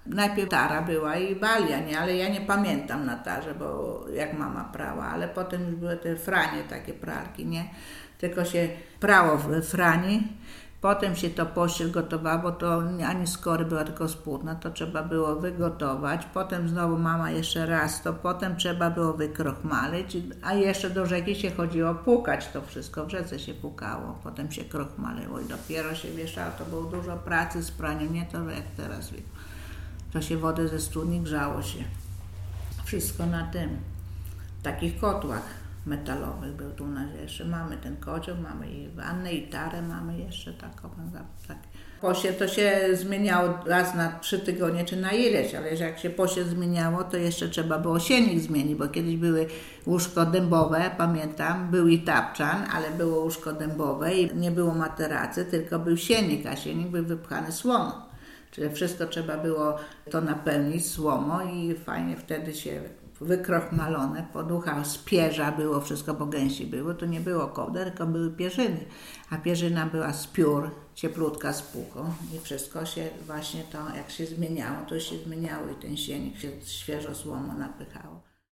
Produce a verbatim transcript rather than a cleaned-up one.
Najpierw tara była i balia, nie? Ale ja nie pamiętam na tarze, bo jak mama prała, ale potem już były te franie, takie pralki, nie? Tylko się prało w frani, potem się to pościel gotowało, bo to ani skory była, tylko spódna, to trzeba było wygotować, potem znowu mama jeszcze raz, to potem trzeba było wykrochmalić, a jeszcze do rzeki się chodziło pukać, to wszystko w rzece się pukało, potem się krochmaliło i dopiero się wieszało, to było dużo pracy z praniem, nie to jak teraz, to się wodę ze studni grzało się, wszystko na tym, w takich kotłach metalowych był tu u nas jeszcze. Mamy ten kocioł, mamy i wannę, i tarę mamy jeszcze taką. Tak. Posie to się zmieniało raz na trzy tygodnie, czy na ileś, ale jak się posie zmieniało, to jeszcze trzeba było sienik zmienić, bo kiedyś były łóżko dębowe, pamiętam, był i tapczan, ale było łóżko dębowe i nie było materacy, tylko był sienik, a sienik był wypchany słomą. Czyli wszystko trzeba było to napełnić słomą i fajnie wtedy się wykrochmalone, poducha z pierza było wszystko, bo gęsi było, to nie było kołder, tylko były pierzyny, a pierzyna była z piór, cieplutka z puchą i wszystko się właśnie to, jak się zmieniało, to się zmieniało i ten sienik się świeżo słomą napychało.